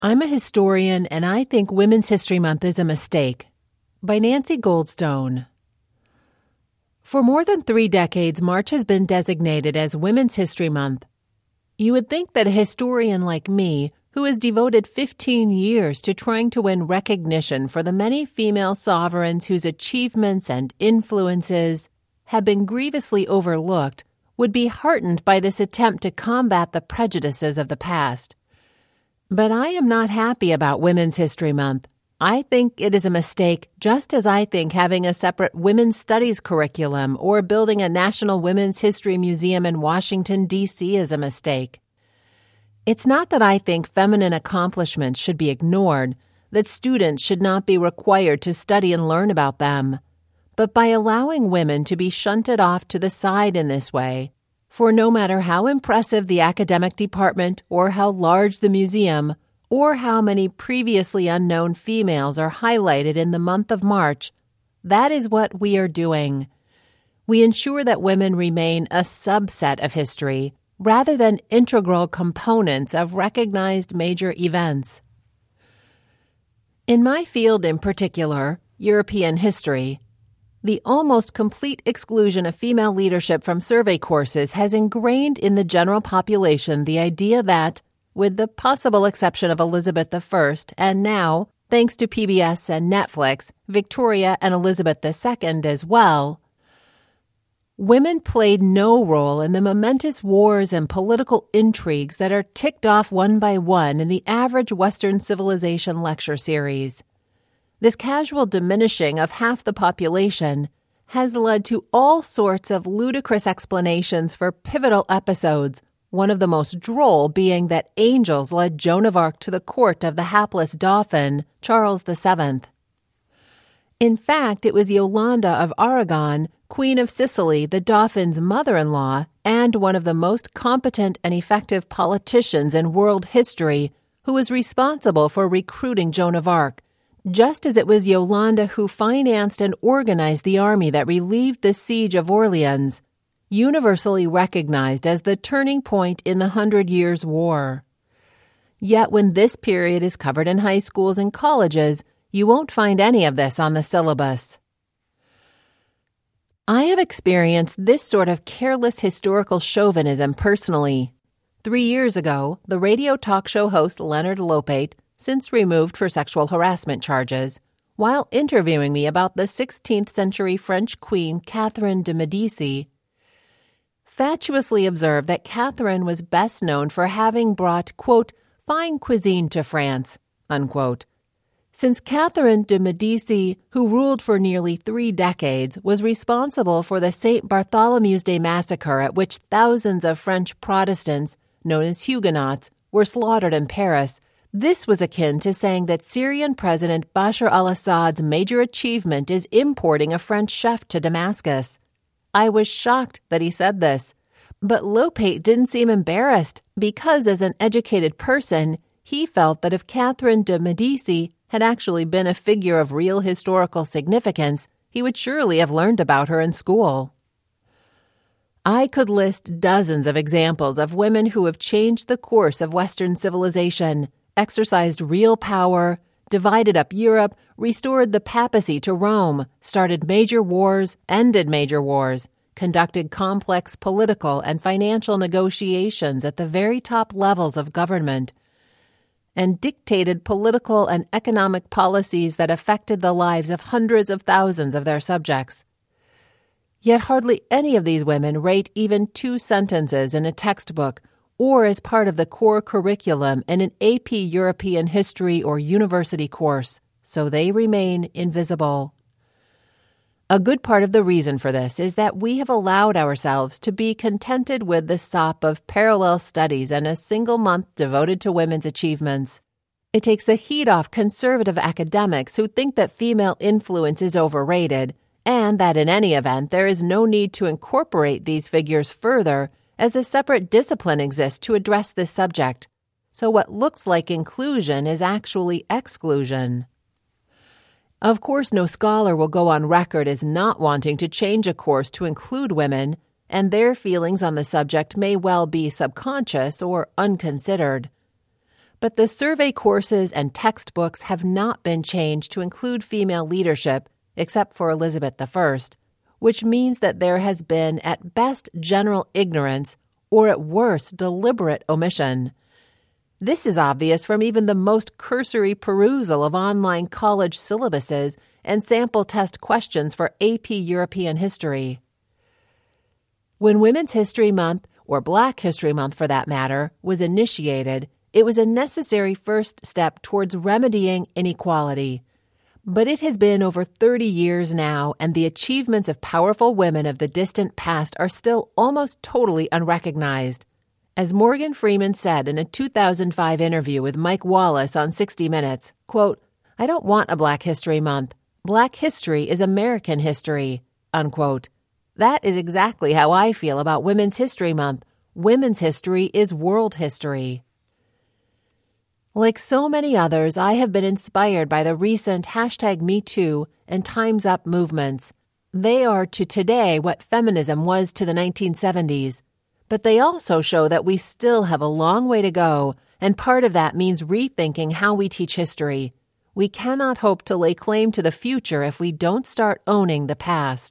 I'm a historian, and I think Women's History Month is a mistake. By Nancy Goldstone. For more than 3 decades, March has been designated as Women's History Month. You would think that a historian like me, who has devoted 15 years to trying to win recognition for the many female sovereigns whose achievements and influences have been grievously overlooked, would be heartened by this attempt to combat the prejudices of the past. But I am not happy about Women's History Month. I think it is a mistake, just as I think having a separate women's studies curriculum or building a National Women's History Museum in Washington, D.C. is a mistake. It's not that I think feminine accomplishments should be ignored, that students should not be required to study and learn about them. But by allowing women to be shunted off to the side in this way, for no matter how impressive the academic department or how large the museum or how many previously unknown females are highlighted in the month of March, that is what we are doing. We ensure that women remain a subset of history rather than integral components of recognized major events. In my field in particular, European history, the almost complete exclusion of female leadership from survey courses has ingrained in the general population the idea that, with the possible exception of Elizabeth I, and now, thanks to PBS and Netflix, Victoria and Elizabeth II as well, women played no role in the momentous wars and political intrigues that are ticked off one by one in the average Western civilization lecture series. This casual diminishing of half the population has led to all sorts of ludicrous explanations for pivotal episodes, one of the most droll being that angels led Joan of Arc to the court of the hapless Dauphin, Charles VII. In fact, it was Yolanda of Aragon, Queen of Sicily, the Dauphin's mother-in-law, and one of the most competent and effective politicians in world history, who was responsible for recruiting Joan of Arc, just as it was Yolanda who financed and organized the army that relieved the siege of Orleans, universally recognized as the turning point in the 100 Years' War. Yet when this period is covered in high schools and colleges, you won't find any of this on the syllabus. I have experienced this sort of careless historical chauvinism personally. 3 years ago, the radio talk show host Leonard Lopate, since removed for sexual harassment charges, while interviewing me about the 16th century French queen Catherine de' Medici, fatuously observed that Catherine was best known for having brought, quote, fine cuisine to France, unquote. Since Catherine de' Medici, who ruled for nearly 3 decades, was responsible for the St. Bartholomew's Day massacre at which thousands of French Protestants, known as Huguenots, were slaughtered in Paris, this was akin to saying that Syrian President Bashar al-Assad's major achievement is importing a French chef to Damascus. I was shocked that he said this, but Lopate didn't seem embarrassed because, as an educated person, he felt that if Catherine de' Medici had actually been a figure of real historical significance, he would surely have learned about her in school. I could list dozens of examples of women who have changed the course of Western civilization, exercised real power, divided up Europe, restored the papacy to Rome, started major wars, ended major wars, conducted complex political and financial negotiations at the very top levels of government, and dictated political and economic policies that affected the lives of hundreds of thousands of their subjects. Yet hardly any of these women rate even 2 sentences in a textbook or as part of the core curriculum in an AP European history or university course, so they remain invisible. A good part of the reason for this is that we have allowed ourselves to be contented with the sop of parallel studies and a single month devoted to women's achievements. It takes the heat off conservative academics who think that female influence is overrated, and that in any event there is no need to incorporate these figures further, as a separate discipline exists to address this subject. So what looks like inclusion is actually exclusion. Of course, no scholar will go on record as not wanting to change a course to include women, and their feelings on the subject may well be subconscious or unconsidered. But the survey courses and textbooks have not been changed to include female leadership, except for Elizabeth I, which means that there has been, at best, general ignorance, or at worst, deliberate omission. This is obvious from even the most cursory perusal of online college syllabuses and sample test questions for AP European history. When Women's History Month, or Black History Month for that matter, was initiated, it was a necessary first step towards remedying inequality. But it has been over 30 years now, and the achievements of powerful women of the distant past are still almost totally unrecognized. As Morgan Freeman said in a 2005 interview with Mike Wallace on 60 Minutes, quote, "I don't want a Black History Month. Black history is American history," unquote. That is exactly how I feel about Women's History Month. Women's history is world history. Like so many others, I have been inspired by the recent #MeToo and Time's Up movements. They are to today what feminism was to the 1970s. But they also show that we still have a long way to go, and part of that means rethinking how we teach history. We cannot hope to lay claim to the future if we don't start owning the past.